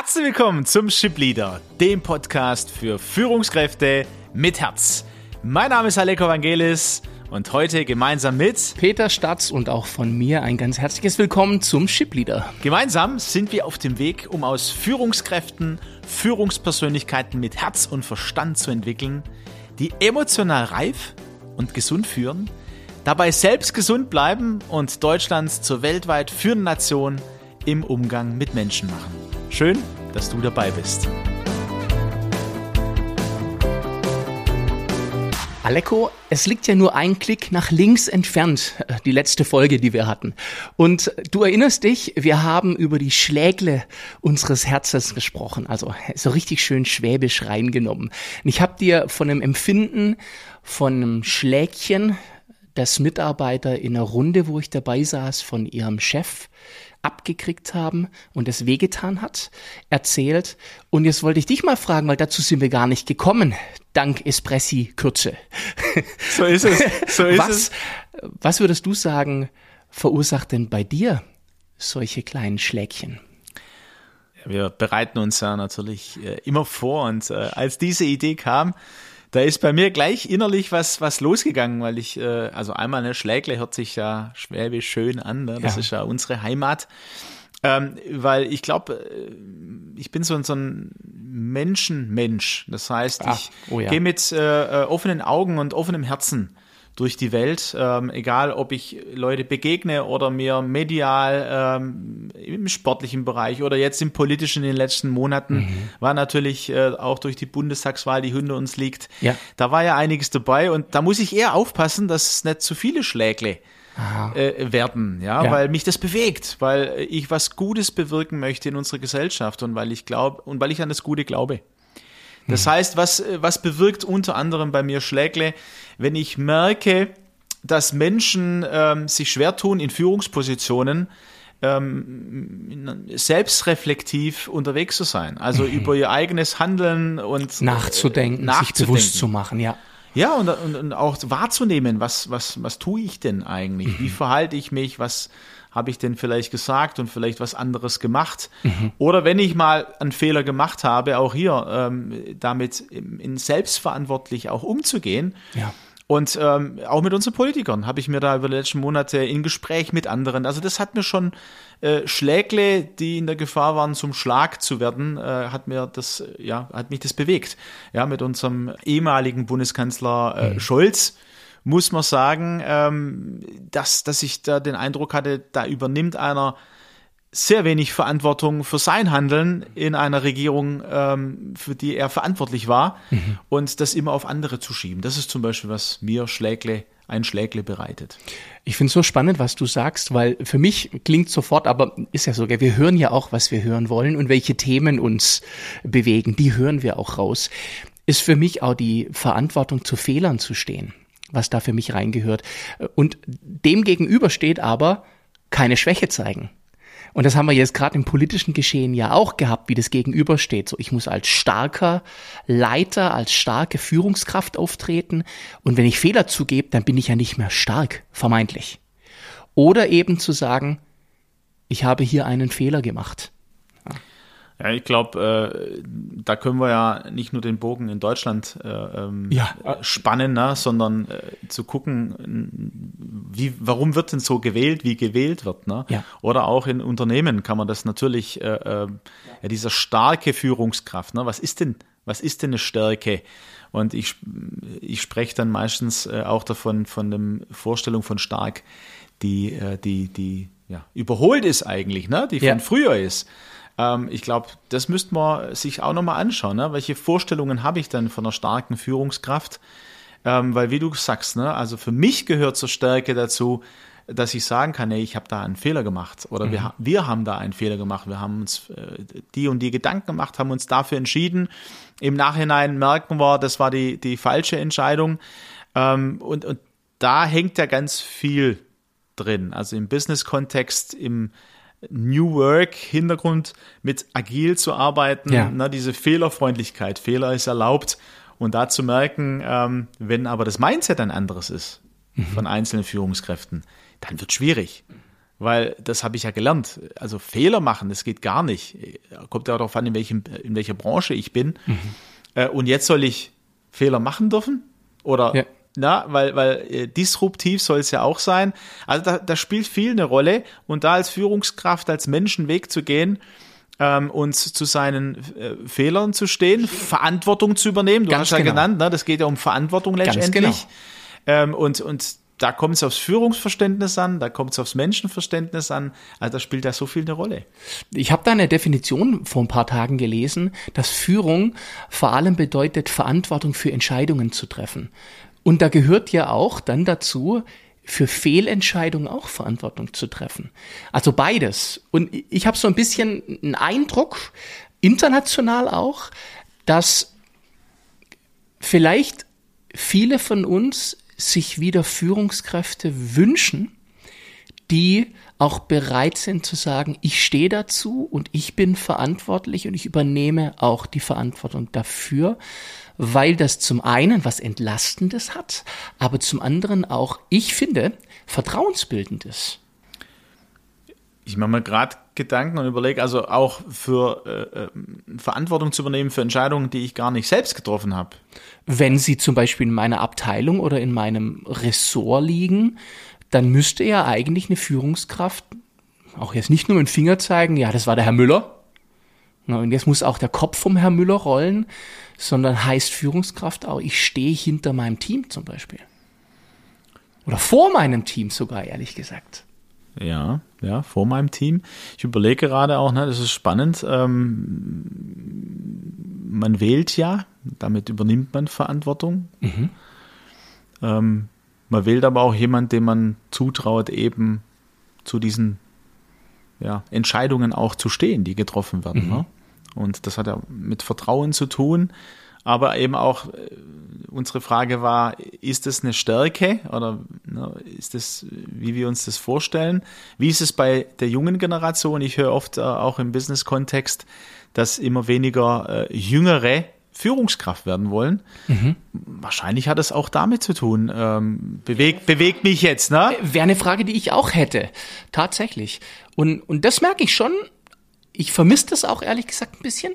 Herzlich willkommen zum Shipleader, dem Podcast für Führungskräfte mit Herz. Mein Name ist Aleko Vangelis und heute gemeinsam mit Peter Statz und auch von mir ein ganz herzliches Willkommen zum Shipleader. Gemeinsam sind wir auf dem Weg, um aus Führungskräften Führungspersönlichkeiten mit Herz und Verstand zu entwickeln, die emotional reif und gesund führen, dabei selbst gesund bleiben und Deutschland zur weltweit führenden Nation im Umgang mit Menschen machen. Schön, dass du dabei bist. Aleko, es liegt ja nur ein Klick nach links entfernt, die letzte Folge, die wir hatten. Und du erinnerst dich, wir haben über die Schlägle unseres Herzens gesprochen, also so richtig schön schwäbisch reingenommen. Und ich habe dir von einem Empfinden, von einem Schlägchen, das Mitarbeiter in einer Runde, wo ich dabei saß, von ihrem Chef abgekriegt haben und es wehgetan hat, erzählt. Und jetzt wollte ich dich mal fragen, weil dazu sind wir gar nicht gekommen, dank Espressi-Kürze. So ist es. Was würdest du sagen, verursacht denn bei dir solche kleinen Schlägchen? Wir bereiten uns ja natürlich immer vor und als diese Idee kam, da ist bei mir gleich innerlich was losgegangen, weil ich, also einmal, ne, Schlägle hört sich ja schwäbisch schön an, ne? Das ist ja unsere Heimat, weil ich glaube, ich bin so ein Mensch. Das heißt, ich gehe mit offenen Augen und offenem Herzen durch die Welt, egal ob ich Leute begegne oder mir medial im sportlichen Bereich oder jetzt im politischen in den letzten Monaten, war natürlich auch durch die Bundestagswahl, die hinter uns liegt, da war ja einiges dabei und da muss ich eher aufpassen, dass es nicht zu viele Schlägle werden, weil mich das bewegt, weil ich was Gutes bewirken möchte in unserer Gesellschaft und weil ich glaube und weil ich an das Gute glaube. Das heißt, was bewirkt unter anderem bei mir Schlägle, wenn ich merke, dass Menschen sich schwer tun, in Führungspositionen selbstreflektiv unterwegs zu sein. Also über ihr eigenes Handeln und nachzudenken, sich bewusst zu machen, Ja, und auch wahrzunehmen, was tue ich denn eigentlich? Wie verhalte ich mich? Was habe ich denn vielleicht gesagt und vielleicht was anderes gemacht? Oder wenn ich mal einen Fehler gemacht habe, auch hier damit in selbstverantwortlich auch umzugehen. Ja. Und auch mit unseren Politikern habe ich mir da über die letzten Monate in Gespräch mit anderen, also das hat mir schon Schlägle, die in der Gefahr waren, zum Schlag zu werden, hat mich das bewegt. Ja, mit unserem ehemaligen Bundeskanzler Scholz muss man sagen, dass ich da den Eindruck hatte, da übernimmt einer sehr wenig Verantwortung für sein Handeln in einer Regierung, für die er verantwortlich war und das immer auf andere zu schieben. Das ist zum Beispiel, was mir ein Schlägle bereitet. Ich finde es so spannend, was du sagst, weil für mich klingt sofort, aber ist ja so, wir hören ja auch, was wir hören wollen und welche Themen uns bewegen, die hören wir auch raus. Ist für mich auch die Verantwortung, zu Fehlern zu stehen, was da für mich reingehört. Und dem gegenüber steht aber keine Schwäche zeigen. Und das haben wir jetzt gerade im politischen Geschehen ja auch gehabt, wie das gegenübersteht. So, ich muss als starker Leiter, als starke Führungskraft auftreten. Und wenn ich Fehler zugebe, dann bin ich ja nicht mehr stark, vermeintlich. Oder eben zu sagen, ich habe hier einen Fehler gemacht. Ja, ich glaube, da können wir ja nicht nur den Bogen in Deutschland spannen, ne, sondern zu gucken, warum wird denn so gewählt, wie gewählt wird. Ne? Ja. Oder auch in Unternehmen kann man das natürlich, dieser starke Führungskraft, ne? Was ist denn eine Stärke? Und ich spreche dann meistens auch davon, von der Vorstellung von stark, die überholt ist eigentlich, ne? Die von früher ist. Ich glaube, das müsste man sich auch nochmal anschauen. Ne? Welche Vorstellungen habe ich denn von einer starken Führungskraft? Weil wie du sagst, ne, also für mich gehört zur Stärke dazu, dass ich sagen kann, hey, ich habe da einen Fehler gemacht oder wir haben da einen Fehler gemacht. Wir haben uns die und die Gedanken gemacht, haben uns dafür entschieden. Im Nachhinein merken wir, das war die falsche Entscheidung. Und da hängt ja ganz viel drin. Also im Business-Kontext, im New Work-Hintergrund mit agil zu arbeiten, ne, diese Fehlerfreundlichkeit, Fehler ist erlaubt und da zu merken, wenn aber das Mindset ein anderes ist von einzelnen Führungskräften, dann wird es schwierig. Weil das habe ich ja gelernt. Also Fehler machen, das geht gar nicht. Kommt ja darauf an, in welcher Branche ich bin. Und jetzt soll ich Fehler machen dürfen? Oder, weil disruptiv soll es ja auch sein. Also da spielt viel eine Rolle. Und da als Führungskraft, als Menschen Weg zu gehen, und zu seinen Fehlern zu stehen, Verantwortung zu übernehmen. Du hast ja genannt, ne? Das geht ja um Verantwortung letztendlich. Und da kommt es aufs Führungsverständnis an, da kommt es aufs Menschenverständnis an. Also da spielt da so viel eine Rolle. Ich habe da eine Definition vor ein paar Tagen gelesen, dass Führung vor allem bedeutet, Verantwortung für Entscheidungen zu treffen. Und da gehört ja auch dann dazu, für Fehlentscheidungen auch Verantwortung zu treffen. Also beides. Und ich habe so ein bisschen einen Eindruck, international auch, dass vielleicht viele von uns sich wieder Führungskräfte wünschen, die auch bereit sind zu sagen, ich stehe dazu und ich bin verantwortlich und ich übernehme auch die Verantwortung dafür, weil das zum einen was Entlastendes hat, aber zum anderen auch, ich finde, vertrauensbildend ist. Ich mache mir gerade Gedanken und überlege, also auch für Verantwortung zu übernehmen für Entscheidungen, die ich gar nicht selbst getroffen habe. Wenn sie zum Beispiel in meiner Abteilung oder in meinem Ressort liegen, dann müsste ja eigentlich eine Führungskraft auch jetzt nicht nur mit dem Finger zeigen, ja, das war der Herr Müller. Und jetzt muss auch der Kopf vom Herrn Müller rollen, sondern heißt Führungskraft auch, ich stehe hinter meinem Team zum Beispiel. Oder vor meinem Team sogar, ehrlich gesagt. Ja, vor meinem Team. Ich überlege gerade auch, das ist spannend. Man wählt ja, damit übernimmt man Verantwortung. Man wählt aber auch jemanden, dem man zutraut, eben zu diesen Entscheidungen auch zu stehen, die getroffen werden. Ne? Und das hat ja mit Vertrauen zu tun. Aber eben auch unsere Frage war, ist das eine Stärke oder ist das, wie wir uns das vorstellen? Wie ist es bei der jungen Generation? Ich höre oft auch im Business-Kontext, dass immer weniger Jüngere Führungskraft werden wollen. Wahrscheinlich hat es auch damit zu tun. Bewegt mich jetzt, ne? Wäre eine Frage, die ich auch hätte. Tatsächlich. Und das merke ich schon. Ich vermisse das auch ehrlich gesagt ein bisschen.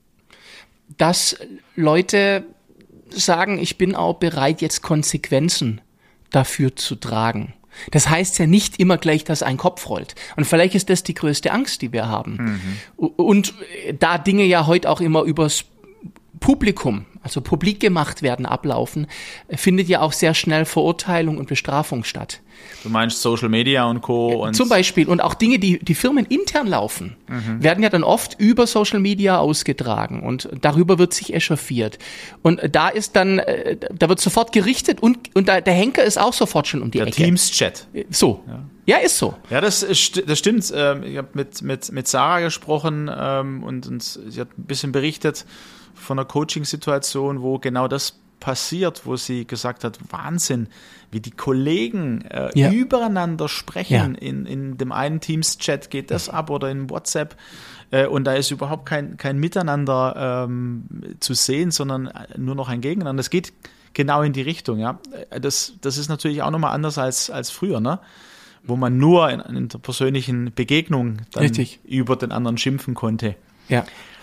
Dass Leute sagen, ich bin auch bereit, jetzt Konsequenzen dafür zu tragen. Das heißt ja nicht immer gleich, dass ein Kopf rollt. Und vielleicht ist das die größte Angst, die wir haben. Und da Dinge ja heute auch immer übers Publikum, also publik gemacht werden, ablaufen, findet ja auch sehr schnell Verurteilung und Bestrafung statt. Du meinst Social Media und Co. Und zum Beispiel. Und auch Dinge, die Firmen intern laufen, werden ja dann oft über Social Media ausgetragen und darüber wird sich echauffiert. Und da ist dann, da wird sofort gerichtet und der Henker ist auch sofort schon um die Ecke. Der Teams-Chat. So. Ja, ist so. Ja, das stimmt. Ich habe mit Sarah gesprochen und sie hat ein bisschen berichtet von einer Coaching-Situation, wo genau das passiert, wo sie gesagt hat, Wahnsinn, wie die Kollegen übereinander sprechen. In dem einen Teams-Chat geht das ab oder in WhatsApp und da ist überhaupt kein Miteinander zu sehen, sondern nur noch ein Gegeneinander. Das geht genau in die Richtung. Ja, das ist natürlich auch nochmal anders als früher, ne? Wo man nur in der persönlichen Begegnung dann über den anderen schimpfen konnte. Ja.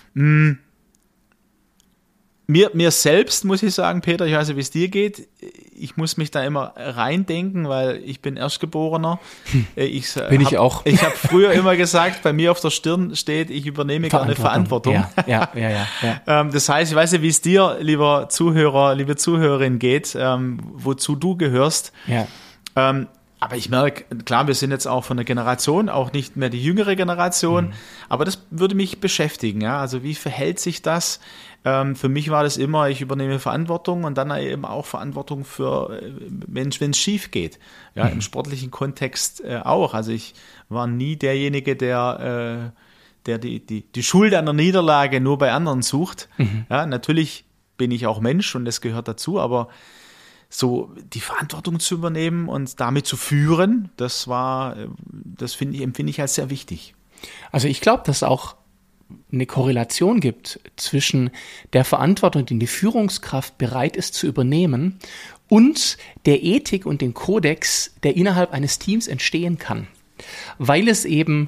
Mir selbst muss ich sagen, Peter, ich weiß nicht, wie es dir geht, ich muss mich da immer reindenken, weil ich bin Erstgeborener. Bin ich auch. Ich habe früher immer gesagt, bei mir auf der Stirn steht, ich übernehme gerne Verantwortung. Ja. Das heißt, ich weiß nicht, wie es dir, lieber Zuhörer, liebe Zuhörerin geht, wozu du gehörst. Ja. Aber ich merke, klar, wir sind jetzt auch von der Generation, auch nicht mehr die jüngere Generation, aber das würde mich beschäftigen. Ja? Also wie verhält sich das? Für mich war das immer, ich übernehme Verantwortung und dann eben auch Verantwortung für, wenn es schief geht. Ja, im sportlichen Kontext auch. Also ich war nie derjenige, der die Schuld an der Niederlage nur bei anderen sucht. Ja, natürlich bin ich auch Mensch und das gehört dazu, aber so die Verantwortung zu übernehmen und damit zu führen, das empfinde ich als sehr wichtig. Also ich glaube, dass auch eine Korrelation gibt zwischen der Verantwortung, die Führungskraft bereit ist zu übernehmen, und der Ethik und dem Kodex, der innerhalb eines Teams entstehen kann. Weil es eben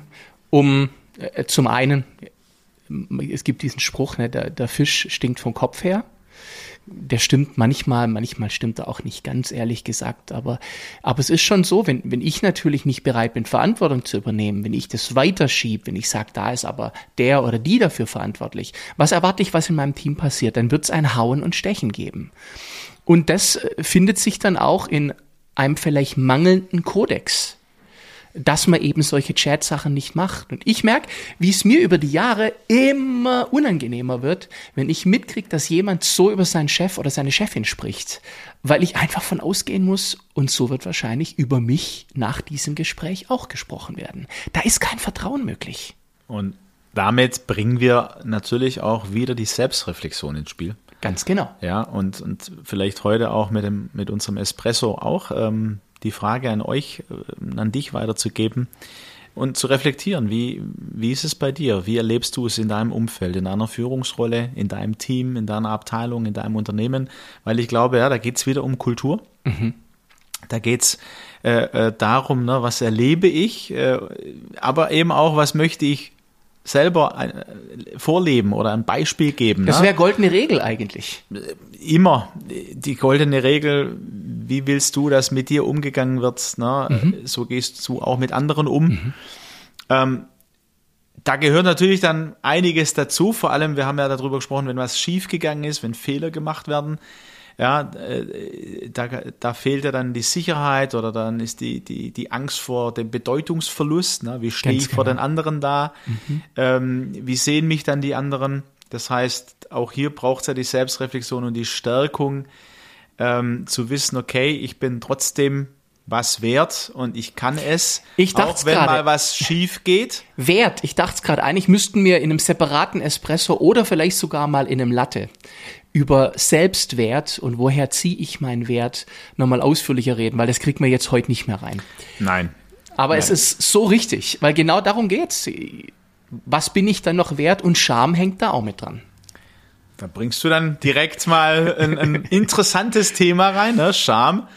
zum einen, es gibt diesen Spruch, ne, der Fisch stinkt vom Kopf her. Der stimmt manchmal stimmt er auch nicht ganz, ehrlich gesagt. Aber es ist schon so, wenn ich natürlich nicht bereit bin, Verantwortung zu übernehmen, wenn ich das weiterschiebe, wenn ich sage, da ist aber der oder die dafür verantwortlich, was erwarte ich, was in meinem Team passiert, dann wird es ein Hauen und Stechen geben. Und das findet sich dann auch in einem vielleicht mangelnden Kodex, dass man eben solche Chat-Sachen nicht macht. Und ich merke, wie es mir über die Jahre immer unangenehmer wird, wenn ich mitkriege, dass jemand so über seinen Chef oder seine Chefin spricht, weil ich einfach von ausgehen muss, und so wird wahrscheinlich über mich nach diesem Gespräch auch gesprochen werden. Da ist kein Vertrauen möglich. Und damit bringen wir natürlich auch wieder die Selbstreflexion ins Spiel. Ganz genau. Ja, und vielleicht heute auch mit unserem Espresso auch die Frage an euch, an dich weiterzugeben und zu reflektieren. Wie ist es bei dir? Wie erlebst du es in deinem Umfeld, in deiner Führungsrolle, in deinem Team, in deiner Abteilung, in deinem Unternehmen? Weil ich glaube, ja, da geht es wieder um Kultur. Mhm. Da geht es darum, ne, was erlebe ich, aber eben auch, was möchte ich selber vorleben oder ein Beispiel geben. Das wäre goldene Regel eigentlich. Immer die goldene Regel, wie willst du, dass mit dir umgegangen wird? Ne? Mhm. So gehst du auch mit anderen um. Mhm. Da gehört natürlich dann einiges dazu, vor allem, wir haben ja darüber gesprochen, wenn was schiefgegangen ist, wenn Fehler gemacht werden, ja, da fehlt ja dann die Sicherheit oder dann ist die Angst vor dem Bedeutungsverlust. Ne? Wie stehe ich vor den anderen da? Mhm. Wie sehen mich dann die anderen? Das heißt, auch hier braucht es ja die Selbstreflexion und die Stärkung, zu wissen, okay, ich bin trotzdem was wert und ich kann es, auch wenn mal was schief geht. Wert, ich dachte es gerade, eigentlich müssten wir in einem separaten Espresso oder vielleicht sogar mal in einem Latte über Selbstwert und woher ziehe ich meinen Wert nochmal ausführlicher reden, weil das kriegt man jetzt heute nicht mehr rein. Nein. Aber es ist so richtig, weil genau darum geht's. Was bin ich dann noch wert? Und Scham hängt da auch mit dran. Da bringst du dann direkt mal ein interessantes Thema rein, ne? Scham.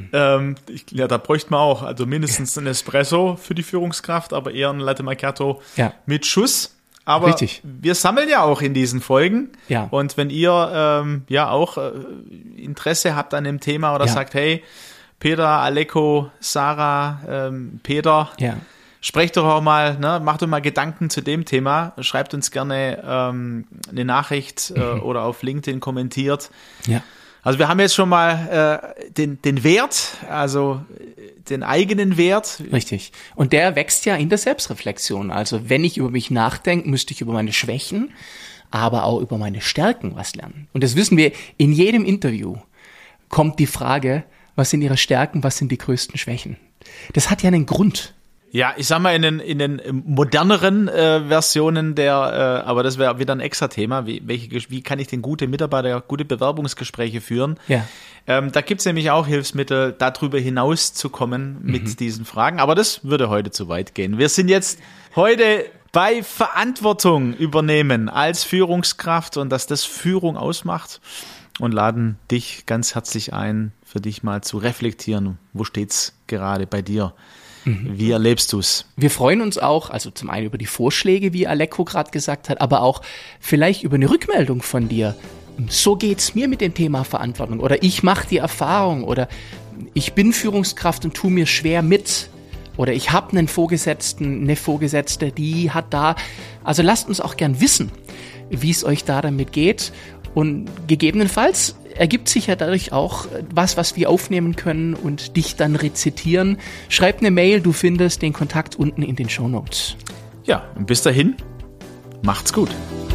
Da bräuchte man auch, also mindestens ein Espresso für die Führungskraft, aber eher ein Latte Macchiato mit Schuss. Aber richtig. Wir sammeln ja auch in diesen Folgen. Ja. Und wenn ihr auch Interesse habt an dem Thema oder sagt, hey, Peter, Aleko, Sarah, Peter, sprecht doch auch mal, ne, macht doch mal Gedanken zu dem Thema, schreibt uns gerne eine Nachricht oder auf LinkedIn kommentiert. Ja. Also wir haben jetzt schon mal den Wert, also den eigenen Wert. Richtig. Und der wächst ja in der Selbstreflexion. Also wenn ich über mich nachdenke, müsste ich über meine Schwächen, aber auch über meine Stärken was lernen. Und das wissen wir, in jedem Interview kommt die Frage, was sind Ihre Stärken, was sind die größten Schwächen? Das hat ja einen Grund. Ja, ich sag mal, in den moderneren Versionen aber das wäre wieder ein extra Thema, wie kann ich denn gute Mitarbeiter, gute Bewerbungsgespräche führen? Ja. Da gibt's nämlich auch Hilfsmittel, darüber hinaus zu kommen mit diesen Fragen, aber das würde heute zu weit gehen. Wir sind jetzt heute bei Verantwortung übernehmen als Führungskraft und dass das Führung ausmacht und laden dich ganz herzlich ein, für dich mal zu reflektieren, wo steht's gerade bei dir? Wie erlebst du es? Wir freuen uns auch, also zum einen über die Vorschläge, wie Aleko gerade gesagt hat, aber auch vielleicht über eine Rückmeldung von dir. So geht's mir mit dem Thema Verantwortung oder ich mache die Erfahrung oder ich bin Führungskraft und tu mir schwer mit oder ich habe einen Vorgesetzten, eine Vorgesetzte, die hat da. Also lasst uns auch gern wissen, wie es euch da damit geht und gegebenenfalls ergibt sich ja dadurch auch was wir aufnehmen können und dich dann rezitieren. Schreib eine Mail, du findest den Kontakt unten in den Shownotes. Ja, und bis dahin, macht's gut.